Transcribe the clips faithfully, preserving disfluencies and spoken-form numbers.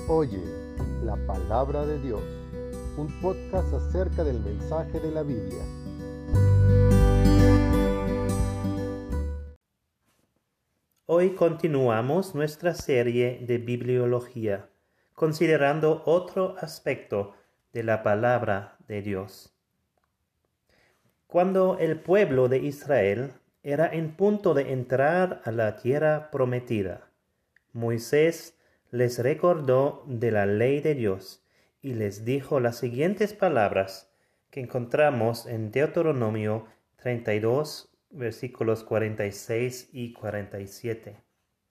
Oye, la palabra de Dios, un podcast acerca del mensaje de la Biblia. Hoy continuamos nuestra serie de bibliología, considerando otro aspecto de la palabra de Dios. Cuando el pueblo de Israel era en punto de entrar a la tierra prometida, Moisés les recordó de la ley de Dios y les dijo las siguientes palabras que encontramos en Deuteronomio treinta y dos, versículos cuarenta y seis y cuarenta y siete.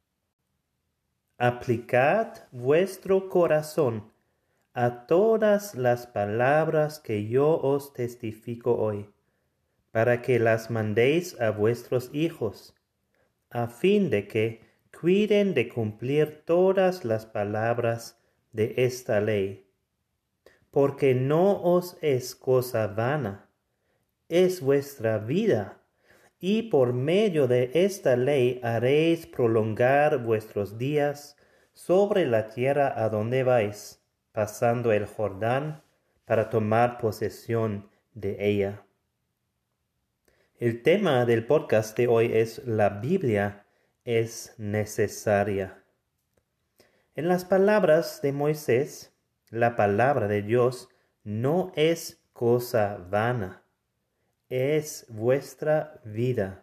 Aplicad vuestro corazón a todas las palabras que yo os testifico hoy, para que las mandéis a vuestros hijos, a fin de que cuiden de cumplir todas las palabras de esta ley. Porque no os es cosa vana, es vuestra vida, y por medio de esta ley haréis prolongar vuestros días sobre la tierra a donde vais, pasando el Jordán para tomar posesión de ella. El tema del podcast de hoy es la Biblia es necesaria. En las palabras de Moisés, la palabra de Dios no es cosa vana, es vuestra vida.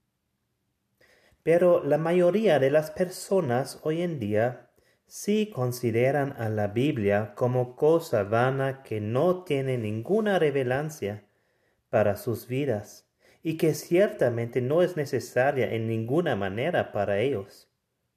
Pero la mayoría de las personas hoy en día sí consideran a la Biblia como cosa vana que no tiene ninguna relevancia para sus vidas y que ciertamente no es necesaria en ninguna manera para ellos.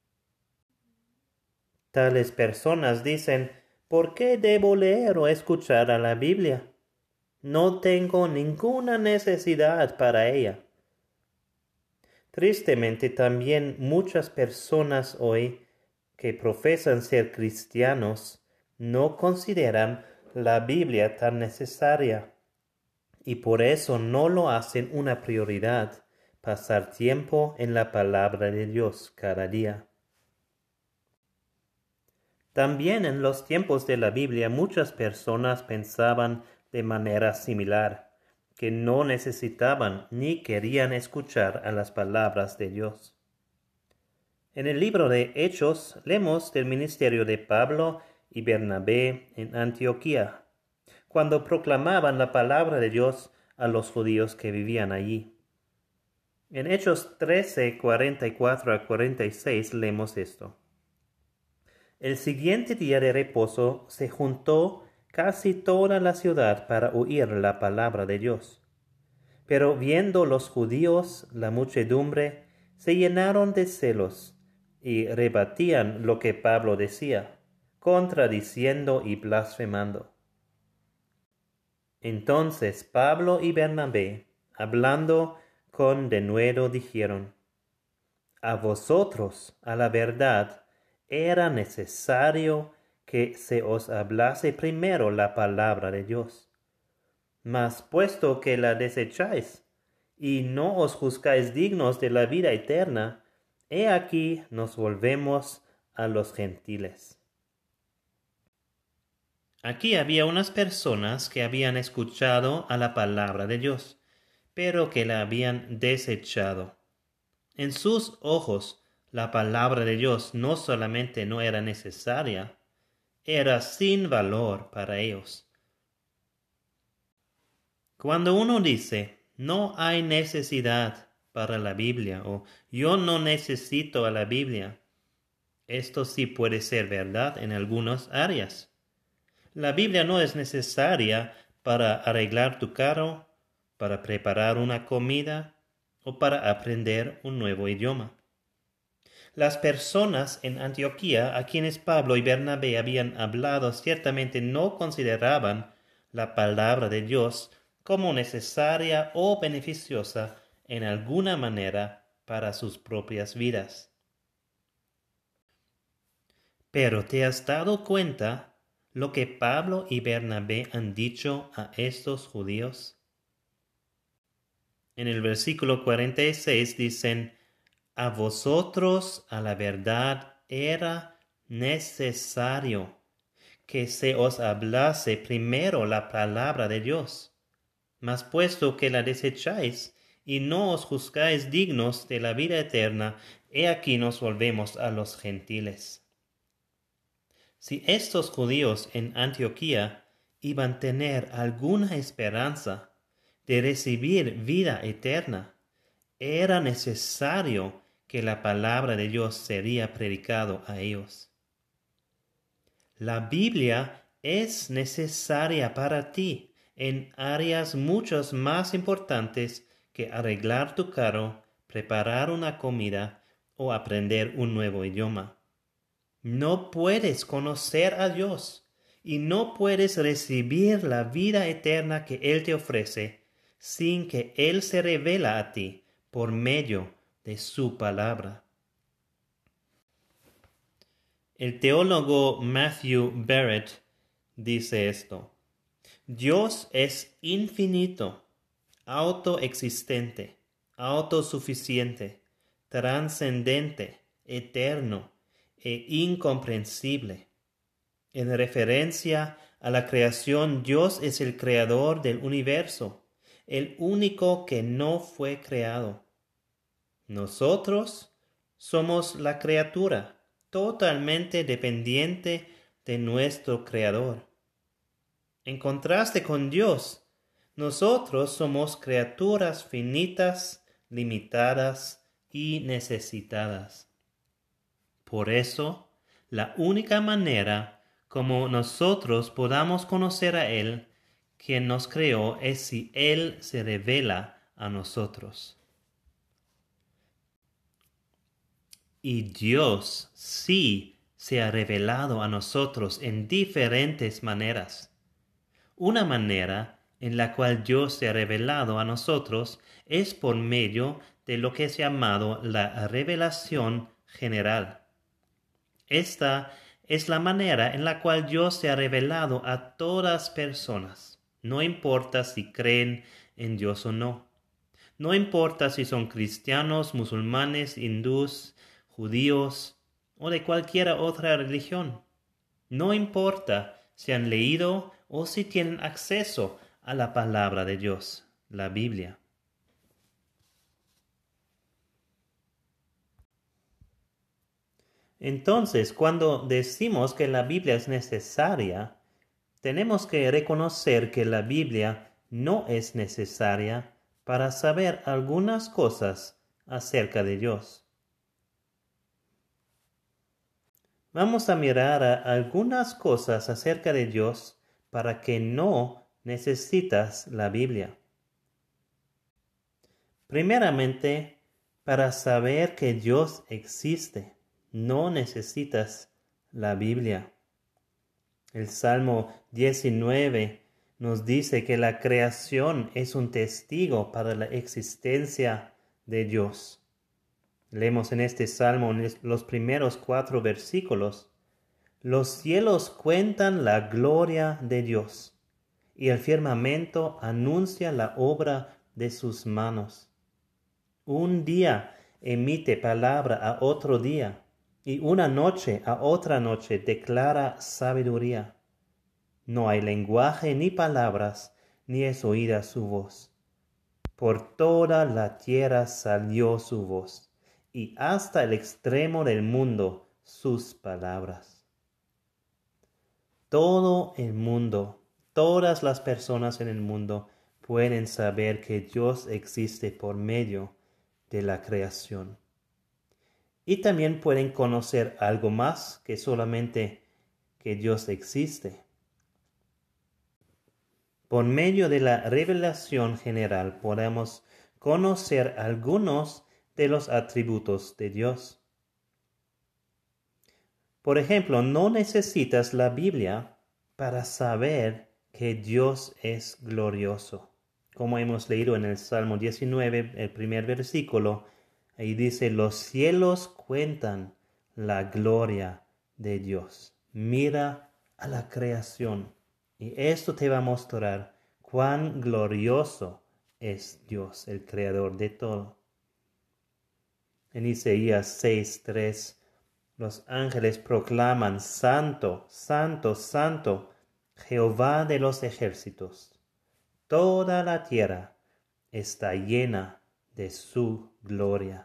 Tales personas dicen, ¿por qué debo leer o escuchar a la Biblia? No tengo ninguna necesidad para ella. Tristemente también muchas personas hoy que profesan ser cristianos no consideran la Biblia tan necesaria y por eso no lo hacen una prioridad pasar tiempo en la palabra de Dios cada día. También en los tiempos de la Biblia muchas personas pensaban de manera similar, que no necesitaban ni querían escuchar a las palabras de Dios. En el libro de Hechos leemos del ministerio de Pablo y Bernabé en Antioquía, cuando proclamaban la palabra de Dios a los judíos que vivían allí. En Hechos trece, cuarenta y cuatro a cuarenta y seis leemos esto. El siguiente día de reposo se juntó casi toda la ciudad para oír la palabra de Dios. Pero viendo los judíos la muchedumbre, se llenaron de celos y rebatían lo que Pablo decía, contradiciendo y blasfemando. Entonces Pablo y Bernabé, hablando con denuedo, dijeron, a vosotros, a la verdad, era necesario que se os hablase primero la palabra de Dios. Mas puesto que la desecháis, y no os juzgáis dignos de la vida eterna, he aquí nos volvemos a los gentiles. Aquí había unas personas que habían escuchado a la palabra de Dios, pero que la habían desechado. En sus ojos, la palabra de Dios no solamente no era necesaria, era sin valor para ellos. Cuando uno dice, no hay necesidad para la Biblia, o yo no necesito a la Biblia, esto sí puede ser verdad en algunas áreas. La Biblia no es necesaria para arreglar tu carro, para preparar una comida o para aprender un nuevo idioma. Las personas en Antioquía a quienes Pablo y Bernabé habían hablado ciertamente no consideraban la palabra de Dios como necesaria o beneficiosa en alguna manera para sus propias vidas. Pero ¿te has dado cuenta lo que Pablo y Bernabé han dicho a estos judíos? En el versículo cuarenta y seis dicen, a vosotros a la verdad era necesario que se os hablase primero la palabra de Dios. Mas puesto que la desecháis y no os juzgáis dignos de la vida eterna, he aquí nos volvemos a los gentiles. Si estos judíos en Antioquía iban a tener alguna esperanza de recibir vida eterna, era necesario que la palabra de Dios sería predicado a ellos. La Biblia es necesaria para ti en áreas muchas más importantes que arreglar tu carro, preparar una comida o aprender un nuevo idioma. No puedes conocer a Dios y no puedes recibir la vida eterna que Él te ofrece sin que Él se revela a ti por medio de su palabra. El teólogo Matthew Barrett dice esto: Dios es infinito, autoexistente, autosuficiente, trascendente, eterno e incomprensible. En referencia a la creación, Dios es el creador del universo, el único que no fue creado. Nosotros somos la criatura, totalmente dependiente de nuestro Creador. En contraste con Dios, nosotros somos criaturas finitas, limitadas y necesitadas. Por eso, la única manera como nosotros podamos conocer a Él, quien nos creó, es si Él se revela a nosotros. Y Dios sí se ha revelado a nosotros en diferentes maneras. Una manera en la cual Dios se ha revelado a nosotros es por medio de lo que es llamado la revelación general. Esta es la manera en la cual Dios se ha revelado a todas personas. No importa si creen en Dios o no. No importa si son cristianos, musulmanes, hindús, judíos o de cualquier otra religión. No importa si han leído o si tienen acceso a la palabra de Dios, la Biblia. Entonces, cuando decimos que la Biblia es necesaria, tenemos que reconocer que la Biblia no es necesaria para saber algunas cosas acerca de Dios. Vamos a mirar a algunas cosas acerca de Dios para que no necesitas la Biblia. Primeramente, para saber que Dios existe, no necesitas la Biblia. El Salmo diecinueve nos dice que la creación es un testigo para la existencia de Dios. Leemos en este salmo, en los primeros cuatro versículos: Los cielos cuentan la gloria de Dios, y el firmamento anuncia la obra de sus manos. Un día emite palabra a otro día, y una noche a otra noche declara sabiduría. No hay lenguaje ni palabras, ni es oída su voz. Por toda la tierra salió su voz, y hasta el extremo del mundo sus palabras. Todo el mundo, todas las personas en el mundo pueden saber que Dios existe por medio de la creación. Y también pueden conocer algo más que solamente que Dios existe. Por medio de la revelación general podemos conocer algunos de los atributos de Dios. Por ejemplo, no necesitas la Biblia para saber que Dios es glorioso. Como hemos leído en el Salmo diecinueve, el primer versículo, ahí dice: los cielos cuentan la gloria de Dios. Mira a la creación y esto te va a mostrar cuán glorioso es Dios, el creador de todo. En Isaías seis tres Los ángeles proclaman: Santo, Santo, Santo, Jehová de los ejércitos. Toda la tierra está llena de su gloria.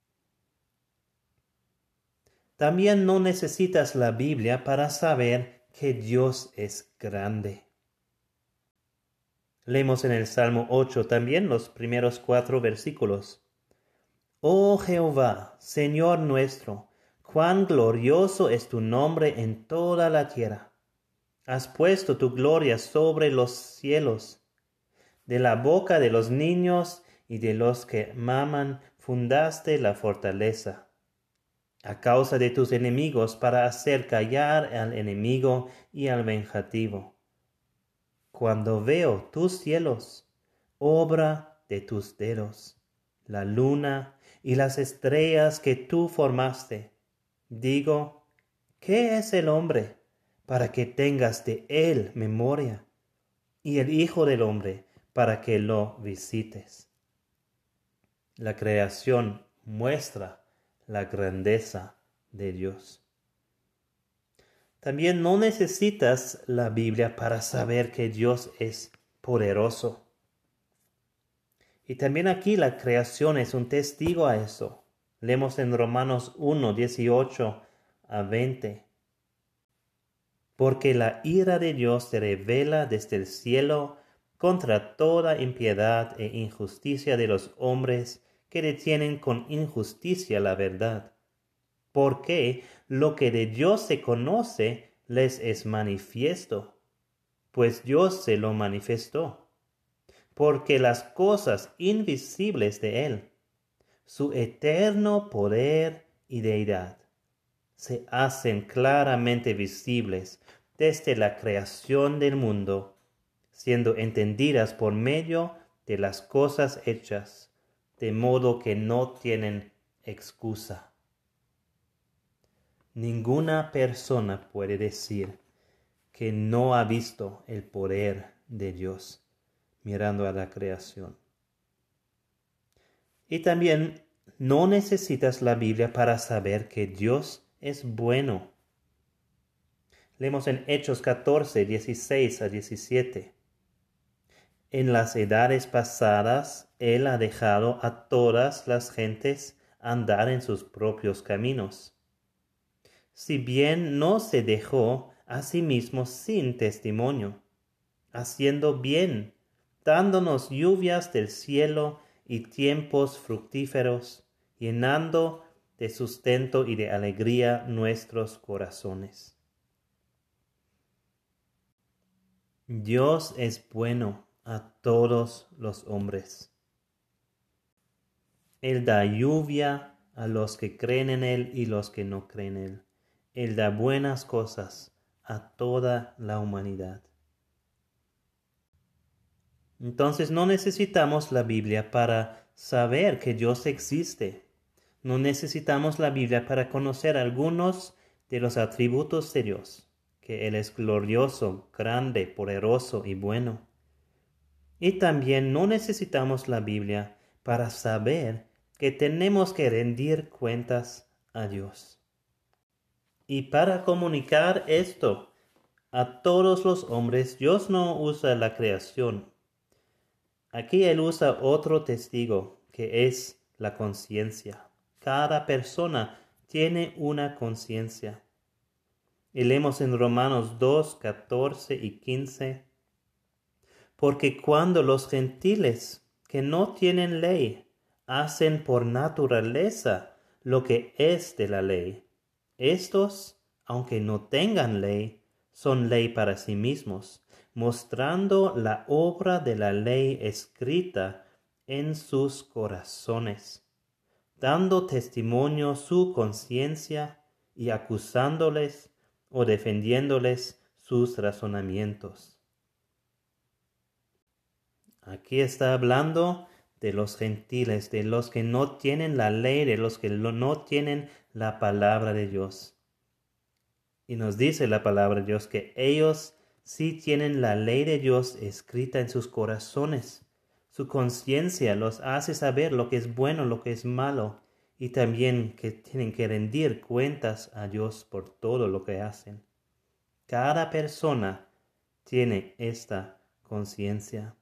También no necesitas la Biblia para saber que Dios es grande. Leemos en el Salmo ocho también los primeros cuatro versículos. Oh Jehová, Señor nuestro, cuán glorioso es tu nombre en toda la tierra. Has puesto tu gloria sobre los cielos. De la boca de los niños y de los que maman fundaste la fortaleza. A causa de tus enemigos, para hacer callar al enemigo y al vengativo. Cuando veo tus cielos, obra de tus dedos, la luna y las estrellas que tú formaste, digo, ¿qué es el hombre para que tengas de él memoria? Y el Hijo del hombre para que lo visites. La creación muestra la grandeza de Dios. También no necesitas la Biblia para saber que Dios es poderoso. Y también aquí la creación es un testigo a eso. Leemos en Romanos uno, dieciocho a veinte. Porque la ira de Dios se revela desde el cielo contra toda impiedad e injusticia de los hombres que detienen con injusticia la verdad. Porque lo que de Dios se conoce les es manifiesto, pues Dios se lo manifestó. Porque las cosas invisibles de Él, su eterno poder y deidad, se hacen claramente visibles desde la creación del mundo, siendo entendidas por medio de las cosas hechas, de modo que no tienen excusa. Ninguna persona puede decir que no ha visto el poder de Dios mirando a la creación. Y también no necesitas la Biblia para saber que Dios es bueno. Leemos en Hechos catorce, dieciséis a diecisiete. En las edades pasadas, Él ha dejado a todas las gentes andar en sus propios caminos. Si bien no se dejó a sí mismo sin testimonio, haciendo bien, dándonos lluvias del cielo y tiempos fructíferos, llenando de sustento y de alegría nuestros corazones. Dios es bueno a todos los hombres. Él da lluvia a los que creen en Él y los que no creen en Él. Él da buenas cosas a toda la humanidad. Entonces no necesitamos la Biblia para saber que Dios existe. No necesitamos la Biblia para conocer algunos de los atributos de Dios, que Él es glorioso, grande, poderoso y bueno. Y también no necesitamos la Biblia para saber que tenemos que rendir cuentas a Dios. Y para comunicar esto a todos los hombres, Dios no usa la creación. Aquí Él usa otro testigo, que es la conciencia. Cada persona tiene una conciencia. Y leemos en Romanos dos, catorce y quince. Porque cuando los gentiles que no tienen ley hacen por naturaleza lo que es de la ley, estos, aunque no tengan ley, son ley para sí mismos, mostrando la obra de la ley escrita en sus corazones, dando testimonio su conciencia y acusándoles o defendiéndoles sus razonamientos. Aquí está hablando de los gentiles, de los que no tienen la ley, de los que no tienen la palabra de Dios. Y nos dice la palabra de Dios que ellos sí tienen la ley de Dios escrita en sus corazones. Su conciencia los hace saber lo que es bueno, lo que es malo, y también que tienen que rendir cuentas a Dios por todo lo que hacen. Cada persona tiene esta conciencia.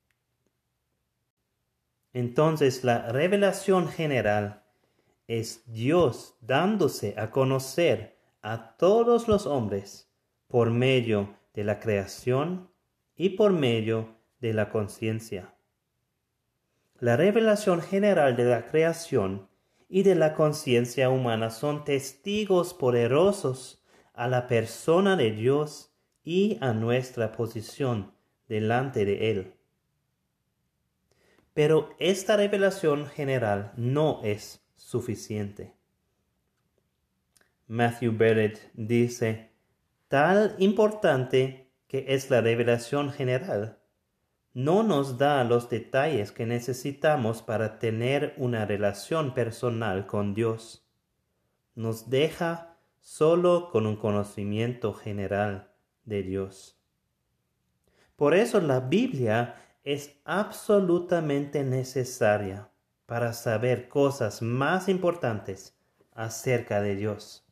Entonces, la revelación general es Dios dándose a conocer a todos los hombres por medio de la creación y por medio de la conciencia. La revelación general de la creación y de la conciencia humana son testigos poderosos a la persona de Dios y a nuestra posición delante de Él. Pero esta revelación general no es suficiente. Matthew Barrett dice, tal importante que es la revelación general, no nos da los detalles que necesitamos para tener una relación personal con Dios. Nos deja solo con un conocimiento general de Dios. Por eso la Biblia es absolutamente necesaria para saber cosas más importantes acerca de Dios.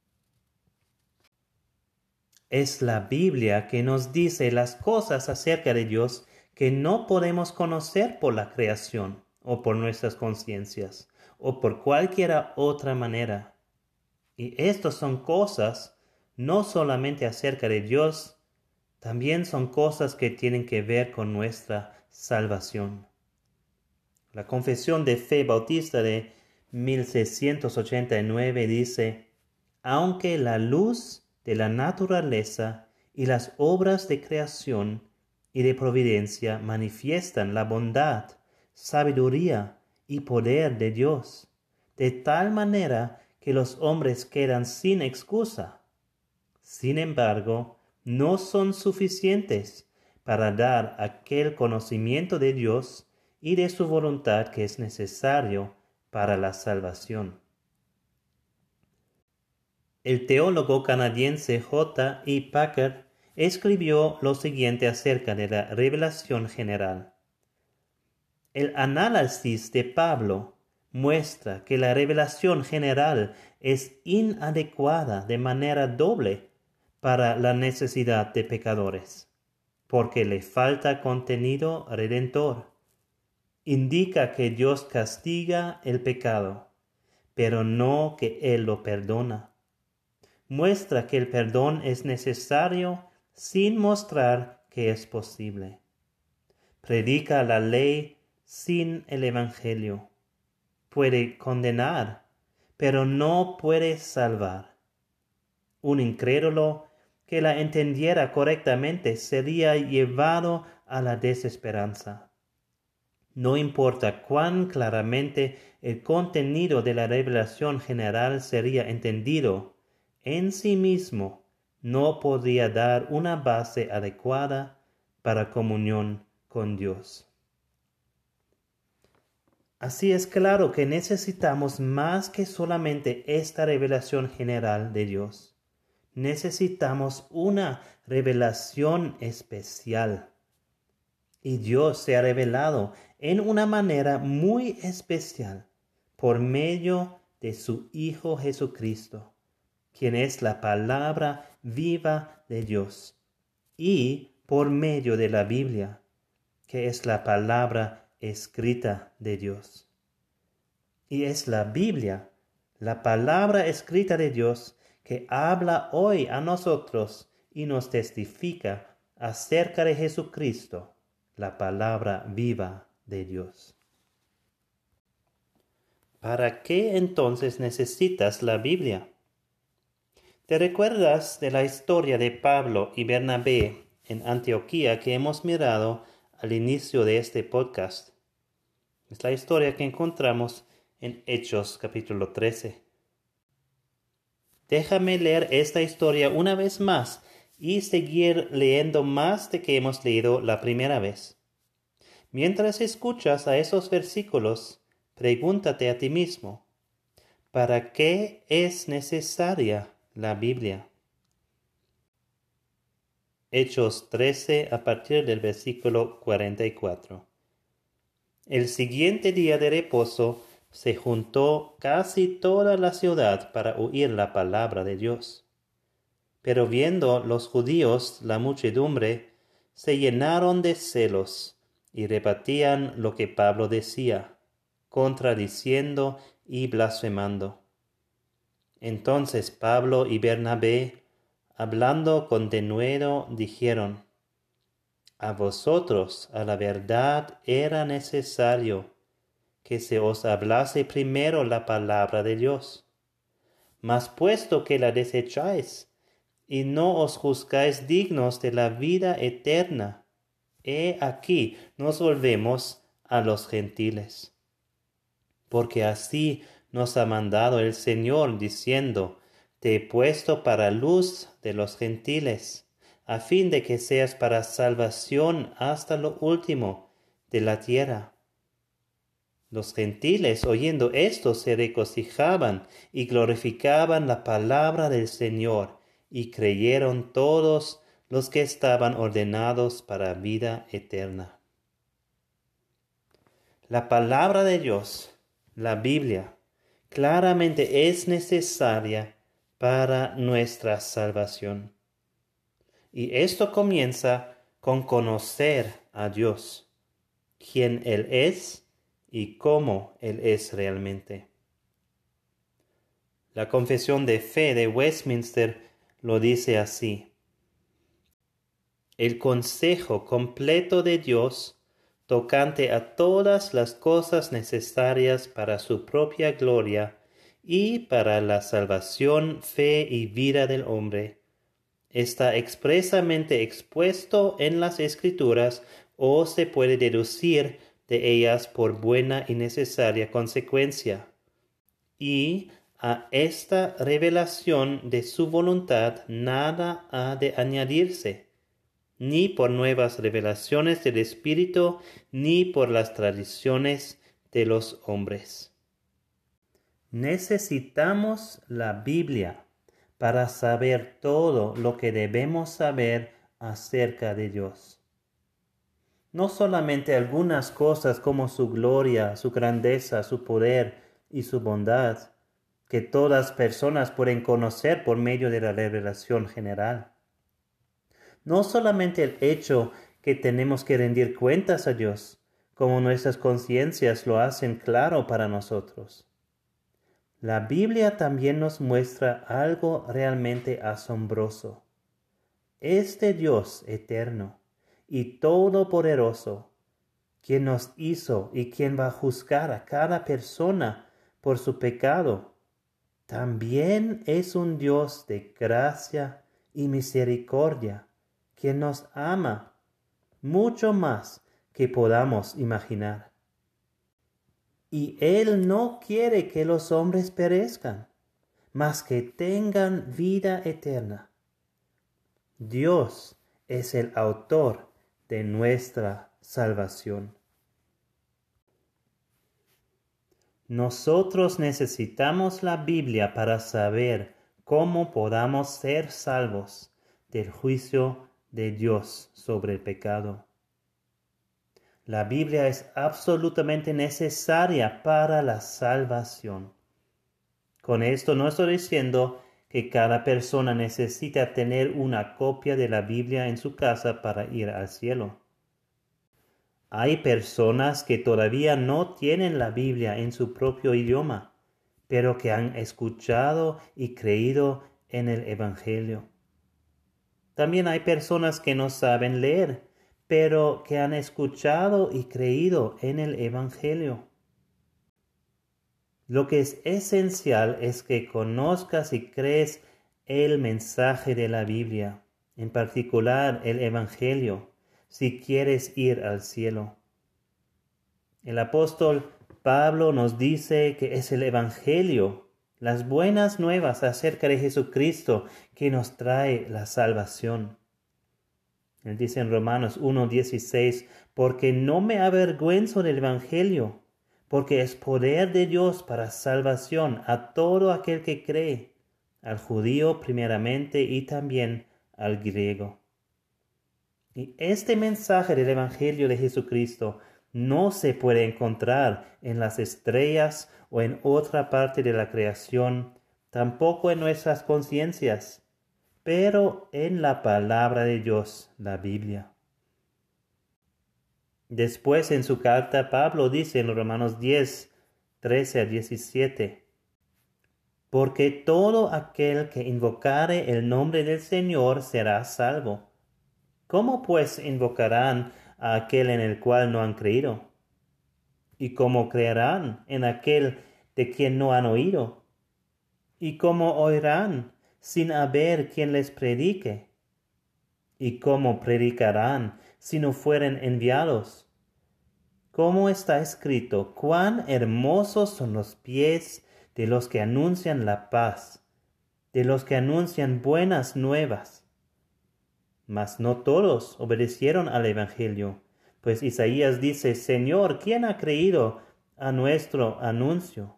Es la Biblia que nos dice las cosas acerca de Dios que no podemos conocer por la creación o por nuestras conciencias o por cualquier otra manera. Y estas son cosas no solamente acerca de Dios, también son cosas que tienen que ver con nuestra salvación. La Confesión de Fe Bautista de mil seiscientos ochenta y nueve dice, aunque la luz de la naturaleza y las obras de creación y de providencia manifiestan la bondad, sabiduría y poder de Dios, de tal manera que los hombres quedan sin excusa. Sin embargo, no son suficientes para dar aquel conocimiento de Dios y de su voluntad que es necesario para la salvación. El teólogo canadiense J. E. Packer escribió lo siguiente acerca de la revelación general. El análisis de Pablo muestra que la revelación general es inadecuada de manera doble para la necesidad de pecadores, porque le falta contenido redentor. Indica que Dios castiga el pecado, pero no que Él lo perdona. Muestra que el perdón es necesario sin mostrar que es posible. Predica la ley sin el Evangelio. Puede condenar, pero no puede salvar. Un incrédulo que la entendiera correctamente sería llevado a la desesperanza. No importa cuán claramente el contenido de la revelación general sería entendido, en sí mismo no podría dar una base adecuada para comunión con Dios. Así es claro que necesitamos más que solamente esta revelación general de Dios. Necesitamos una revelación especial. Y Dios se ha revelado en una manera muy especial por medio de su Hijo Jesucristo, quien es la palabra viva de Dios, y por medio de la Biblia, que es la palabra escrita de Dios. Y es la Biblia, la palabra escrita de Dios, que habla hoy a nosotros y nos testifica acerca de Jesucristo, la palabra viva de Dios. ¿Para qué entonces necesitas la Biblia? ¿Te recuerdas de la historia de Pablo y Bernabé en Antioquía que hemos mirado al inicio de este podcast? Es la historia que encontramos en Hechos capítulo trece. Déjame leer esta historia una vez más y seguir leyendo más de que hemos leído la primera vez. Mientras escuchas a esos versículos, pregúntate a ti mismo, ¿para qué es necesaria la Biblia? Hechos trece a partir del versículo cuarenta y cuatro. El siguiente día de reposo, se juntó casi toda la ciudad para oír la palabra de Dios. Pero viendo los judíos la muchedumbre, se llenaron de celos y rebatían lo que Pablo decía, contradiciendo y blasfemando. Entonces Pablo y Bernabé, hablando con denuedo, dijeron: A vosotros, a la verdad, era necesario que se os hablase primero la palabra de Dios. Mas puesto que la desecháis, y no os juzgáis dignos de la vida eterna, he aquí nos volvemos a los gentiles. Porque así nos ha mandado el Señor, diciendo: Te he puesto para luz de los gentiles, a fin de que seas para salvación hasta lo último de la tierra. Los gentiles, oyendo esto, se regocijaban y glorificaban la palabra del Señor, y creyeron todos los que estaban ordenados para vida eterna. La palabra de Dios, la Biblia, claramente es necesaria para nuestra salvación. Y esto comienza con conocer a Dios, quién Él es y cómo Él es realmente. La Confesión de Fe de Westminster lo dice así: El consejo completo de Dios tocante a todas las cosas necesarias para su propia gloria y para la salvación, fe y vida del hombre, está expresamente expuesto en las Escrituras, o se puede deducir de ellas por buena y necesaria consecuencia. Y a esta revelación de su voluntad nada ha de añadirse, ni por nuevas revelaciones del Espíritu, ni por las tradiciones de los hombres. Necesitamos la Biblia para saber todo lo que debemos saber acerca de Dios. No solamente algunas cosas como su gloria, su grandeza, su poder y su bondad, que todas personas pueden conocer por medio de la revelación general. No solamente el hecho que tenemos que rendir cuentas a Dios, como nuestras conciencias lo hacen claro para nosotros. La Biblia también nos muestra algo realmente asombroso. Este Dios eterno y todopoderoso, quien nos hizo y quien va a juzgar a cada persona por su pecado, también es un Dios de gracia y misericordia, quien nos ama mucho más que podamos imaginar. Y Él no quiere que los hombres perezcan, mas que tengan vida eterna. Dios es el autor de nuestra salvación. Nosotros necesitamos la Biblia para saber cómo podamos ser salvos del juicio de Dios sobre el pecado. La Biblia es absolutamente necesaria para la salvación. Con esto no estoy diciendo que cada persona necesita tener una copia de la Biblia en su casa para ir al cielo. Hay personas que todavía no tienen la Biblia en su propio idioma, pero que han escuchado y creído en el Evangelio. También hay personas que no saben leer, pero que han escuchado y creído en el Evangelio. Lo que es esencial es que conozcas y crees el mensaje de la Biblia, en particular el Evangelio, si quieres ir al cielo. El apóstol Pablo nos dice que es el Evangelio, las buenas nuevas acerca de Jesucristo, que nos trae la salvación. Él dice en Romanos uno dieciséis, porque no me avergüenzo del Evangelio, porque es poder de Dios para salvación a todo aquel que cree, al judío primeramente y también al griego. Y este mensaje del Evangelio de Jesucristo no se puede encontrar en las estrellas o en otra parte de la creación, tampoco en nuestras conciencias, pero en la palabra de Dios, la Biblia. Después en su carta Pablo dice en Romanos diez, trece a diecisiete, porque todo aquel que invocare el nombre del Señor será salvo. ¿Cómo pues invocarán a aquel en el cual no han creído? ¿Y cómo creerán en aquel de quien no han oído? ¿Y cómo oirán sin haber quien les predique? ¿Y cómo predicarán si no fueren enviados? Como está escrito, cuán hermosos son los pies de los que anuncian la paz, de los que anuncian buenas nuevas. Mas no todos obedecieron al Evangelio, pues Isaías dice, Señor, ¿quién ha creído a nuestro anuncio?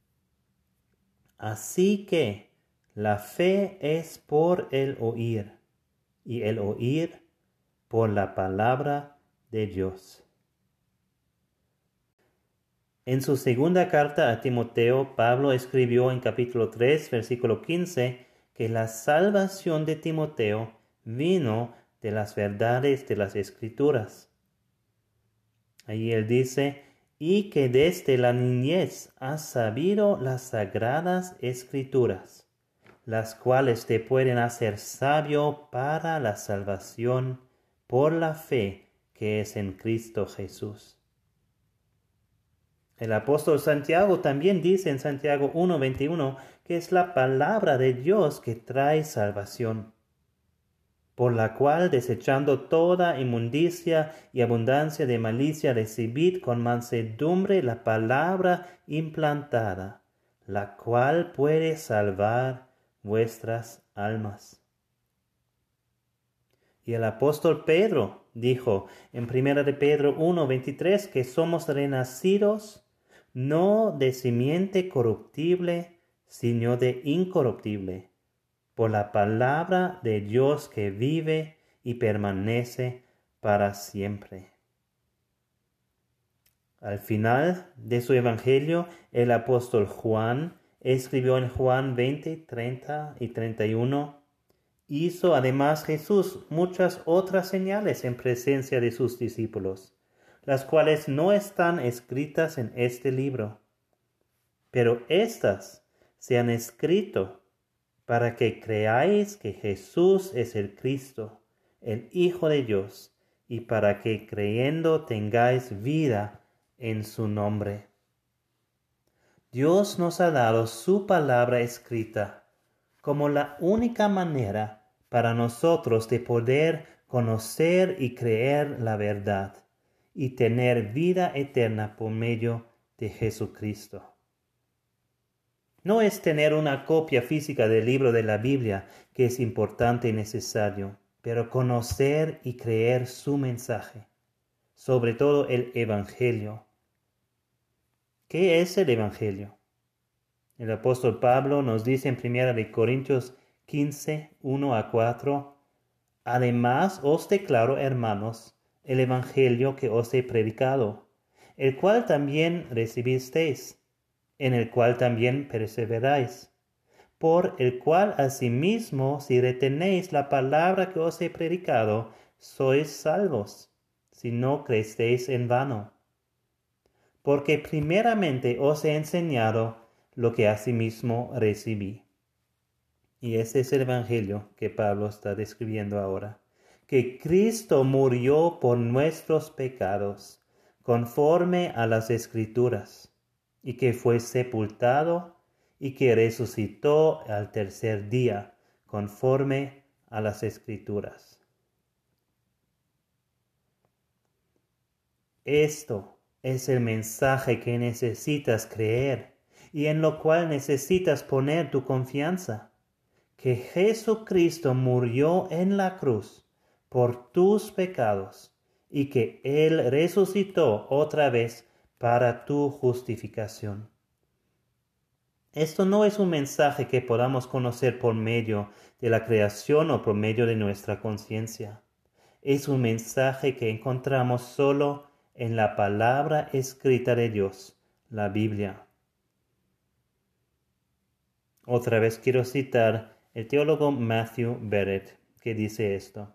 Así que la fe es por el oír, y el oír por la palabra de Dios. En su segunda carta a Timoteo, Pablo escribió en capítulo tres, versículo quince, que la salvación de Timoteo vino de las verdades de las Escrituras. Allí él dice, y que desde la niñez has sabido las sagradas Escrituras, las cuales te pueden hacer sabio para la salvación por la fe que es en Cristo Jesús. El apóstol Santiago también dice en Santiago uno veintiuno que es la palabra de Dios que trae salvación, por la cual, desechando toda inmundicia y abundancia de malicia, recibid con mansedumbre la palabra implantada, la cual puede salvar vuestras almas. Y el apóstol Pedro dijo en primera de Pedro uno veintitrés que somos renacidos no de simiente corruptible, sino de incorruptible, por la palabra de Dios que vive y permanece para siempre. Al final de su evangelio, el apóstol Juan escribió en Juan veinte, treinta y treinta y uno, hizo además Jesús muchas otras señales en presencia de sus discípulos, las cuales no están escritas en este libro, pero éstas se han escrito para que creáis que Jesús es el Cristo, el Hijo de Dios, y para que creyendo tengáis vida en su nombre. Dios nos ha dado su palabra escrita como la única manera para nosotros de poder conocer y creer la verdad y tener vida eterna por medio de Jesucristo. No es tener una copia física del libro de la Biblia que es importante y necesario, pero conocer y creer su mensaje, sobre todo el Evangelio. ¿Qué es el Evangelio? El apóstol Pablo nos dice en primera de Corintios quince, uno a cuatro, además os declaro, hermanos, el Evangelio que os he predicado, el cual también recibisteis, en el cual también perseveráis, por el cual asimismo, si retenéis la palabra que os he predicado, sois salvos, si no creéis en vano. Porque primeramente os he enseñado lo que asimismo recibí. Y ese es el Evangelio que Pablo está describiendo ahora. Que Cristo murió por nuestros pecados, conforme a las Escrituras, y que fue sepultado, y que resucitó al tercer día, conforme a las Escrituras. Esto es el mensaje que necesitas creer, y en lo cual necesitas poner tu confianza. Que Jesucristo murió en la cruz por tus pecados y que Él resucitó otra vez para tu justificación. Esto no es un mensaje que podamos conocer por medio de la creación o por medio de nuestra conciencia. Es un mensaje que encontramos solo en la palabra escrita de Dios, la Biblia. Otra vez quiero citar el teólogo Matthew Barrett, que dice esto: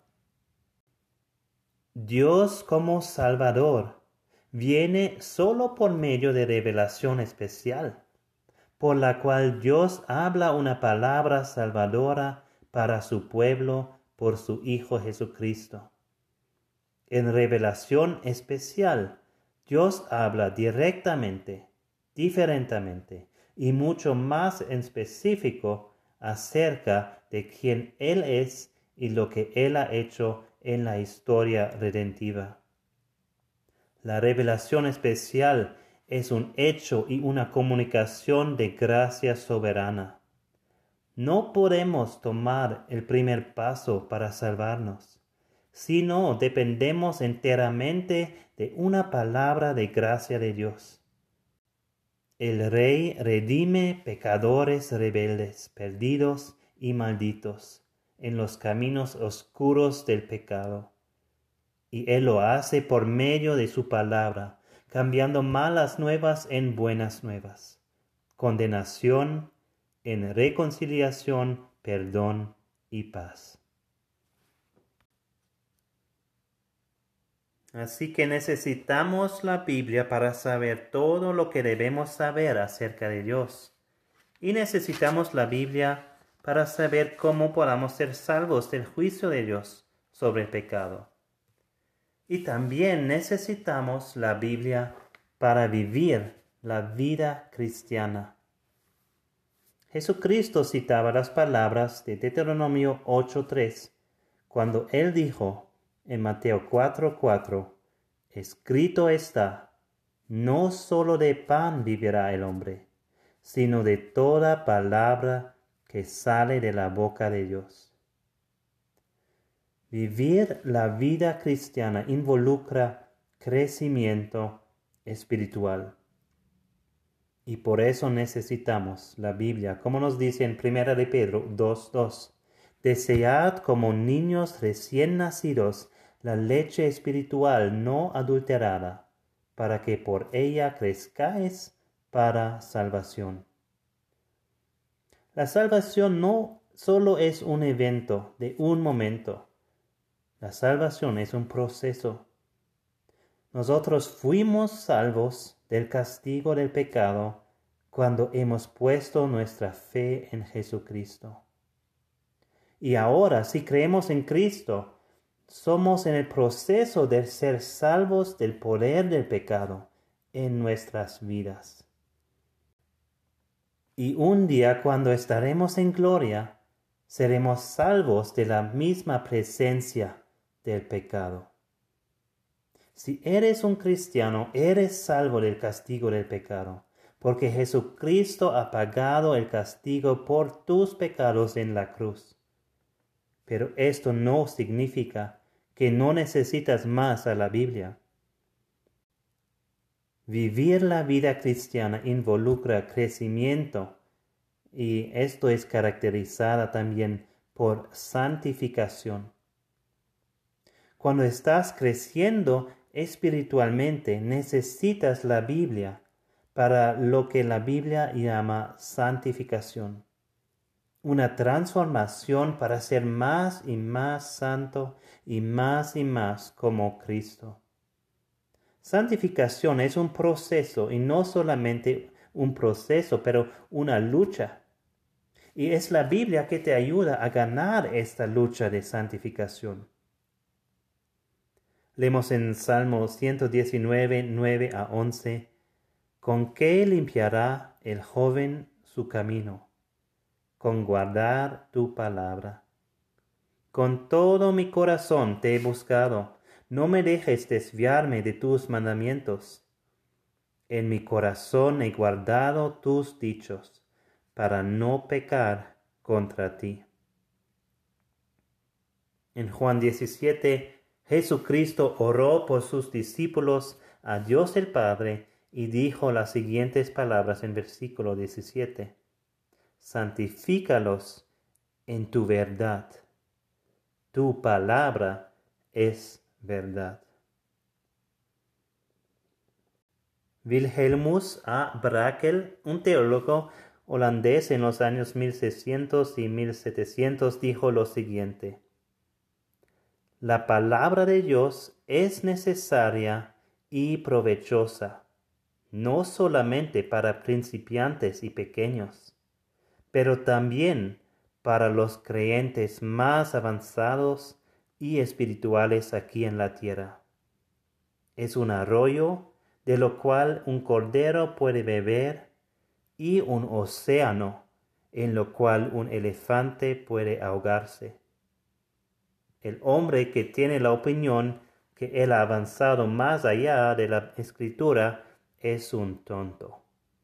Dios como Salvador viene solo por medio de revelación especial, por la cual Dios habla una palabra salvadora para su pueblo por su Hijo Jesucristo. En revelación especial, Dios habla directamente, diferentemente y mucho más en específico acerca de quién Él es y lo que Él ha hecho en la historia redentiva. La revelación especial es un hecho y una comunicación de gracia soberana. No podemos tomar el primer paso para salvarnos, sino dependemos enteramente de una palabra de gracia de Dios. El Rey redime pecadores rebeldes, perdidos y malditos en los caminos oscuros del pecado. Y Él lo hace por medio de su palabra, cambiando malas nuevas en buenas nuevas, condenación en reconciliación, perdón y paz. Así que necesitamos la Biblia para saber todo lo que debemos saber acerca de Dios. Y necesitamos la Biblia para saber cómo podamos ser salvos del juicio de Dios sobre el pecado. Y también necesitamos la Biblia para vivir la vida cristiana. Jesucristo citaba las palabras de Deuteronomio ocho tres, cuando Él dijo en Mateo cuatro cuatro, escrito está, no solo de pan vivirá el hombre, sino de toda palabra que sale de la boca de Dios. Vivir la vida cristiana involucra crecimiento espiritual. Y por eso necesitamos la Biblia, como nos dice en primera de Pedro dos dos. Desead como niños recién nacidos la leche espiritual no adulterada, para que por ella crezcáis para salvación. La salvación no solo es un evento de un momento. La salvación es un proceso. Nosotros fuimos salvos del castigo del pecado cuando hemos puesto nuestra fe en Jesucristo. Y ahora, si creemos en Cristo, somos en el proceso de ser salvos del poder del pecado en nuestras vidas. Y un día, cuando estaremos en gloria, seremos salvos de la misma presencia del pecado. Si eres un cristiano, eres salvo del castigo del pecado, porque Jesucristo ha pagado el castigo por tus pecados en la cruz. Pero esto no significa que no necesitas más a la Biblia. Vivir la vida cristiana involucra crecimiento y esto es caracterizada también por santificación. Cuando estás creciendo espiritualmente, necesitas la Biblia para lo que la Biblia llama santificación. Una transformación para ser más y más santo y más y más como Cristo. Santificación es un proceso y no solamente un proceso, pero una lucha. Y es la Biblia que te ayuda a ganar esta lucha de santificación. Leemos en Salmo ciento diecinueve, nueve a once, ¿con qué limpiará el joven su camino? Con guardar tu palabra. Con todo mi corazón te he buscado, no me dejes desviarme de tus mandamientos. En mi corazón he guardado tus dichos, para no pecar contra ti. En Juan diecisiete, Jesucristo oró por sus discípulos a Dios el Padre y dijo las siguientes palabras en versículo diecisiete. Santifícalos en tu verdad. Tu palabra es verdad. Wilhelmus A. Brakel, un teólogo holandés en los años mil seiscientos y mil setecientos, dijo lo siguiente: la palabra de Dios es necesaria y provechosa, no solamente para principiantes y pequeños, pero también para los creyentes más avanzados y espirituales aquí en la tierra. Es un arroyo de lo cual un cordero puede beber y un océano en lo cual un elefante puede ahogarse. El hombre que tiene la opinión que él ha avanzado más allá de la Escritura es un tonto.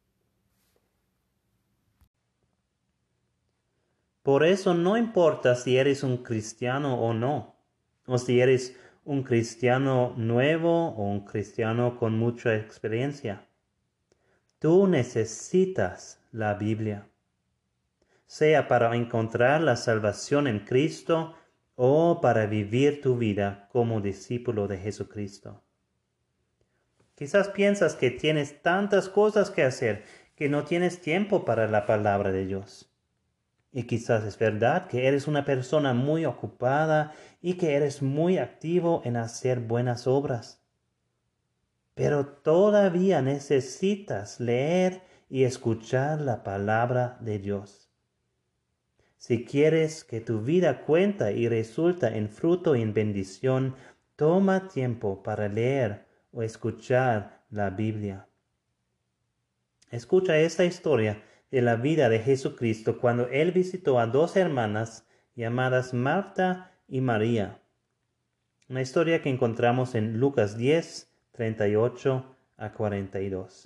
Por eso no importa si eres un cristiano o no, o si eres un cristiano nuevo o un cristiano con mucha experiencia. Tú necesitas la Biblia, sea para encontrar la salvación en Cristo o para vivir tu vida como discípulo de Jesucristo. Quizás piensas que tienes tantas cosas que hacer que no tienes tiempo para la palabra de Dios. Y quizás es verdad que eres una persona muy ocupada y que eres muy activo en hacer buenas obras. Pero todavía necesitas leer y escuchar la palabra de Dios. Si quieres que tu vida cuenta y resulta en fruto y en bendición, toma tiempo para leer o escuchar la Biblia. Escucha esta historia de la vida de Jesucristo cuando Él visitó a dos hermanas llamadas Marta y María. Una historia que encontramos en Lucas diez, treinta y ocho a cuarenta y dos.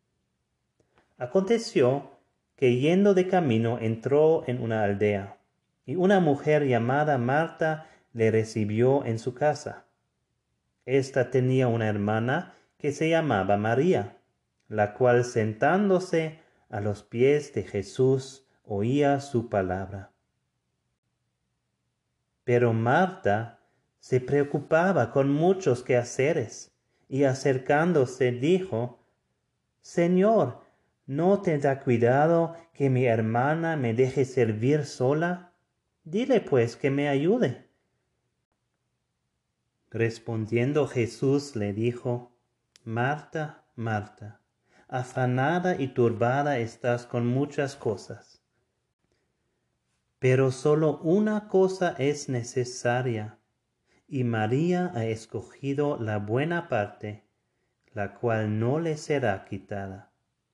Aconteció que yendo de camino entró en una aldea, y una mujer llamada Marta le recibió en su casa. Esta tenía una hermana que se llamaba María, la cual sentándose a los pies de Jesús oía su palabra. Pero Marta se preocupaba con muchos quehaceres, y acercándose dijo: Señor, ¿no te da cuidado que mi hermana me deje servir sola? Dile pues que me ayude. Respondiendo Jesús le dijo: Marta, Marta, afanada y turbada estás con muchas cosas. Pero solo una cosa es necesaria, y María ha escogido la buena parte, la cual no le será quitada.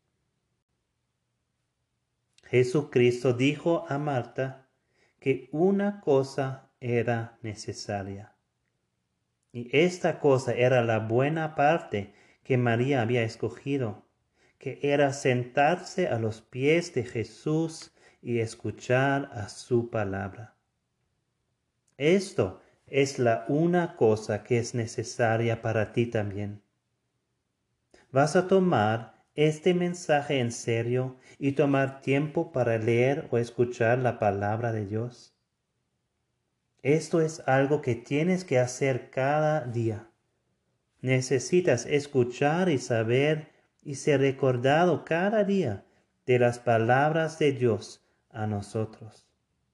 Jesucristo dijo a Marta que una cosa era necesaria. Y esta cosa era la buena parte que María había escogido, que era sentarse a los pies de Jesús y escuchar a su palabra. Esto es la una cosa que es necesaria para ti también. ¿Vas a tomar este mensaje en serio y tomar tiempo para leer o escuchar la palabra de Dios? Esto es algo que tienes que hacer cada día. Necesitas escuchar y saber y ser recordado cada día de las palabras de Dios a nosotros.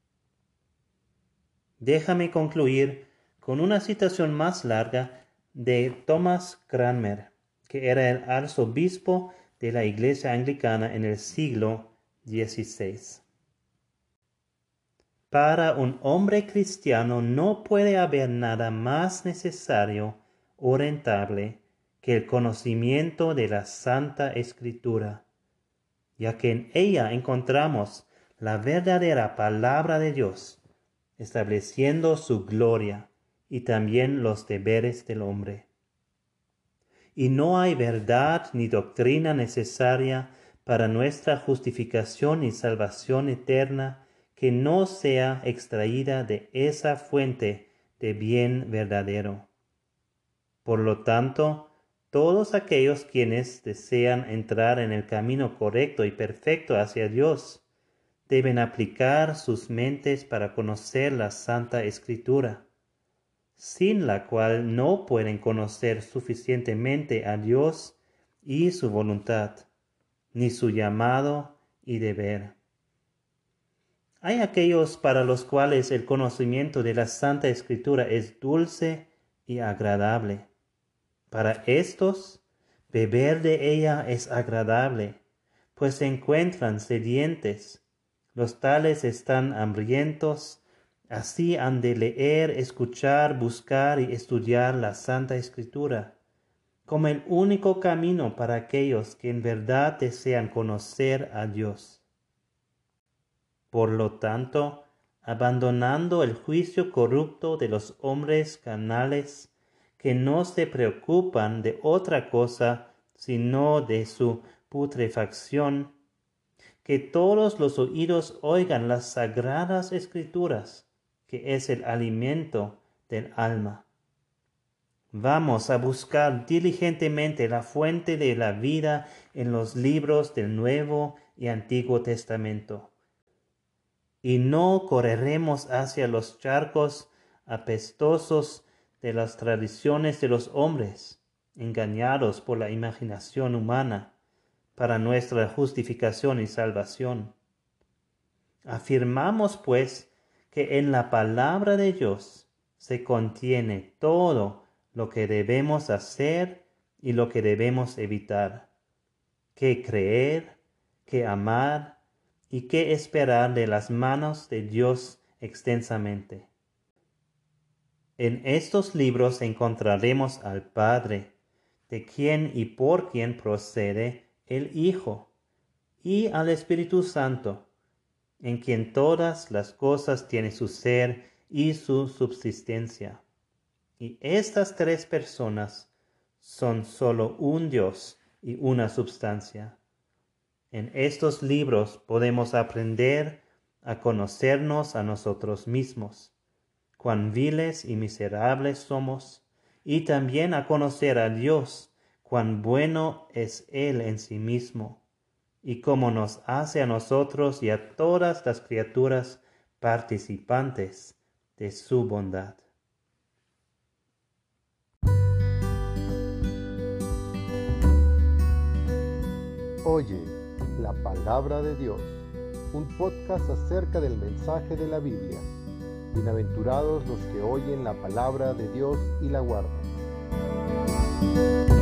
Déjame concluir con una citación más larga de Thomas Cranmer, que era el arzobispo de la Iglesia Anglicana en el siglo dieciséis. Para un hombre cristiano no puede haber nada más necesario o rentable que el conocimiento de la Santa Escritura, ya que en ella encontramos la verdadera palabra de Dios, estableciendo su gloria y también los deberes del hombre. Y no hay verdad ni doctrina necesaria para nuestra justificación y salvación eterna que no sea extraída de esa fuente de bien verdadero. Por lo tanto, todos aquellos quienes desean entrar en el camino correcto y perfecto hacia Dios, deben aplicar sus mentes para conocer la Santa Escritura, sin la cual no pueden conocer suficientemente a Dios y su voluntad, ni su llamado y deber. Hay aquellos para los cuales el conocimiento de la Santa Escritura es dulce y agradable. Para estos, beber de ella es agradable, pues se encuentran sedientes. Los tales están hambrientos, así han de leer, escuchar, buscar y estudiar la Santa Escritura, como el único camino para aquellos que en verdad desean conocer a Dios. Por lo tanto, abandonando el juicio corrupto de los hombres carnales, que no se preocupan de otra cosa sino de su putrefacción, que todos los oídos oigan las sagradas Escrituras, que es el alimento del alma. Vamos a buscar diligentemente la fuente de la vida en los libros del Nuevo y Antiguo Testamento. Y no correremos hacia los charcos apestosos de las tradiciones de los hombres, engañados por la imaginación humana, para nuestra justificación y salvación. Afirmamos, pues, que en la palabra de Dios se contiene todo lo que debemos hacer y lo que debemos evitar, qué creer, qué amar, y qué esperar de las manos de Dios extensamente. En estos libros encontraremos al Padre, de quien y por quien procede el Hijo, y al Espíritu Santo, en quien todas las cosas tienen su ser y su subsistencia. Y estas tres personas son sólo un Dios y una substancia. En estos libros podemos aprender a conocernos a nosotros mismos, cuán viles y miserables somos, y también a conocer a Dios, cuán bueno es Él en sí mismo, y cómo nos hace a nosotros y a todas las criaturas participantes de su bondad. Oye la palabra de Dios, un podcast acerca del mensaje de la Biblia. Bienaventurados los que oyen la palabra de Dios y la guardan.